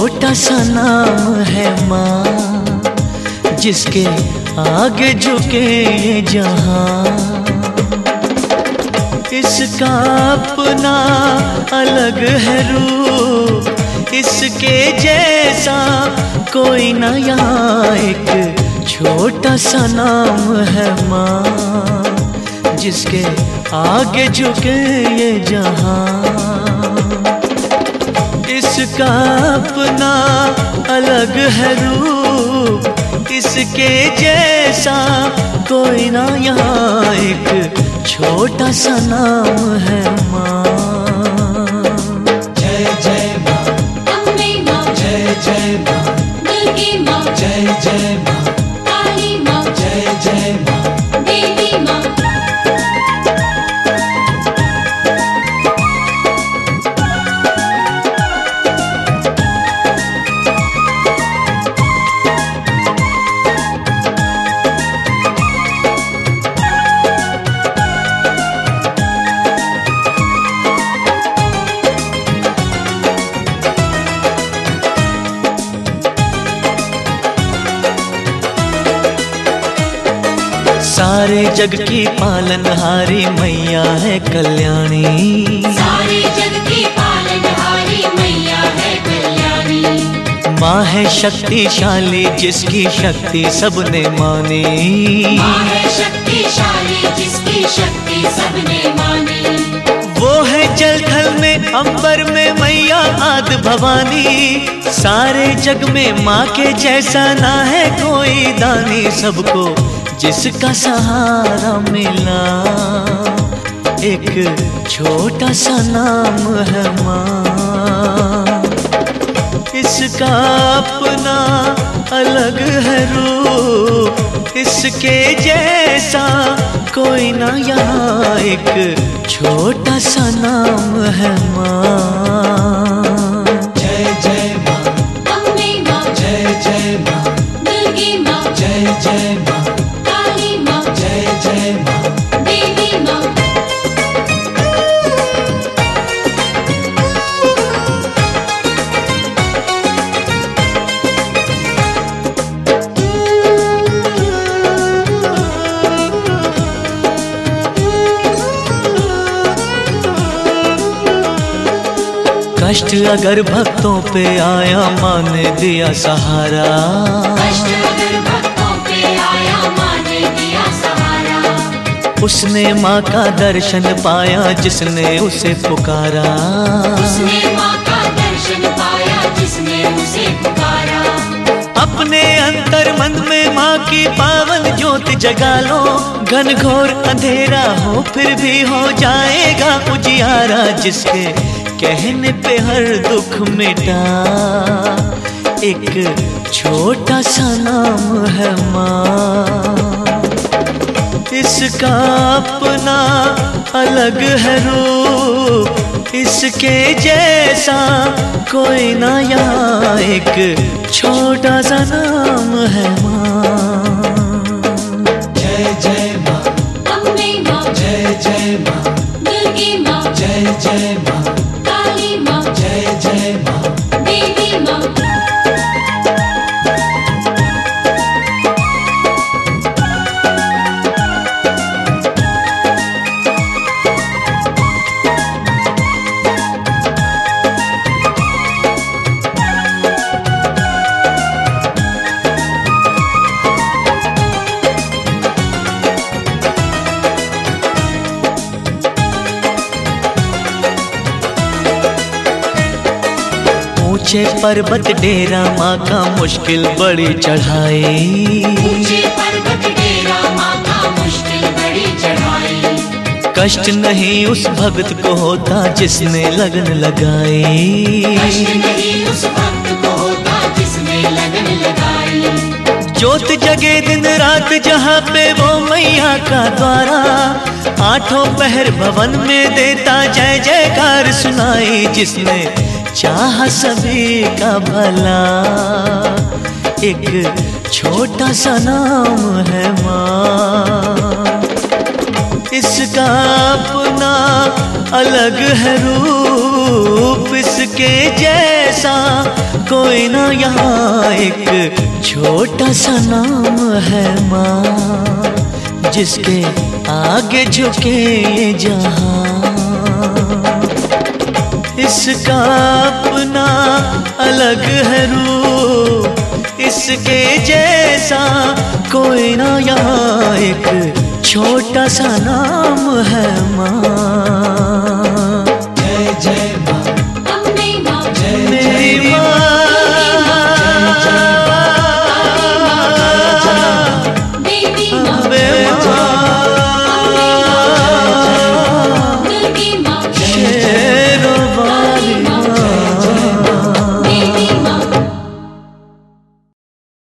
छोटा सा नाम है माँ, जिसके आगे झुके ये जहां। इसका अपना अलग है रूप, इसके जैसा कोई न यहाँ। एक छोटा सा नाम है माँ, जिसके आगे झुके ये जहां। इसका अपना अलग है रूप, इसके जैसा कोई ना यहाँ। एक छोटा सा नाम है माँ। जय जय माँ, अम्बे माँ, जय जय माँ, दुर्गे माँ, जय जय माँ, काली माँ, जय जय माँ, देवी माँ। सारे जग की पालनहारी मैया है कल्याणी। सारे जग की पालनहारी मैया है कल्याणी। माँ है शक्तिशाली, जिसकी शक्ति सबने मानी। माँ है शक्तिशाली, जिसकी शक्ति सबने मानी। वो है जल थल में अंबर में मैया आदि भवानी। सारे जग में माँ के जैसा ना है कोई दानी। सबको जिसका सहारा मिला, एक छोटा सा नाम है माँ। इसका अपना अलग है रूप, इसके जैसा कोई ना यहाँ। एक छोटा सा नाम है माँ। जय जय माँ, अम्बे माँ, जय जय माँ, दुर्गे माँ, जय जय माँ, काली माँ, जय जय माँ, देवी माँ। कष्ट अगर भक्तों पे आया, माँ ने दिया सहारा। कष्ट अगर भक्तों पे आया, माँ ने दिया सहारा। उसने माँ का दर्शन पाया, जिसने उसे पुकारा। उसने माँ का दर्शन पाया, जिसने उसे पुकारा। अपने अंतर मन में माँ की पावन ज्योत जगा लो। घन घोर अंधेरा हो फिर भी हो जाएगा उजियारा। जिसके कहने पे हर दुख मिटा, एक छोटा सा नाम है माँ। इसका अपना अलग है रूप, इसके जैसा कोई ना यहाँ। एक छोटा सा नाम है माँ। जय जय माँ, अम्बे माँ, जय जय माँ, दुर्गे माँ, जय जय माँ, काली माँ, जय जय माँ, देवी माँ। ऊंचे पर्वत डेरा माँ का मुश्किल बड़ी चढ़ाई। ऊंचे पर्वत डेरा माँ का मुश्किल बड़ी चढ़ाई। कष्ट नहीं उस भक्त को होता, जिसने लगन लगाई। कष्ट नहीं उस भक्त को होता, जिसने लगन लगाई। ज्योत जगे दिन रात जहाँ पे वो मैया का द्वारा। आठों पहर भवन में देता जय जयकार सुनाई। जिसने चाह सभी का भला, एक छोटा सा नाम है माँ। इसका अपना अलग है रूप, इसके जैसा कोई ना यहाँ। एक छोटा सा नाम है माँ, जिसके आगे झुके ये जहां। इसका अपना अलग है रूप, इसके जैसा कोई ना यहाँ। एक छोटा सा नाम है माँ। जय जय माँ, अम्बे माँ, जय मेरी जय माँ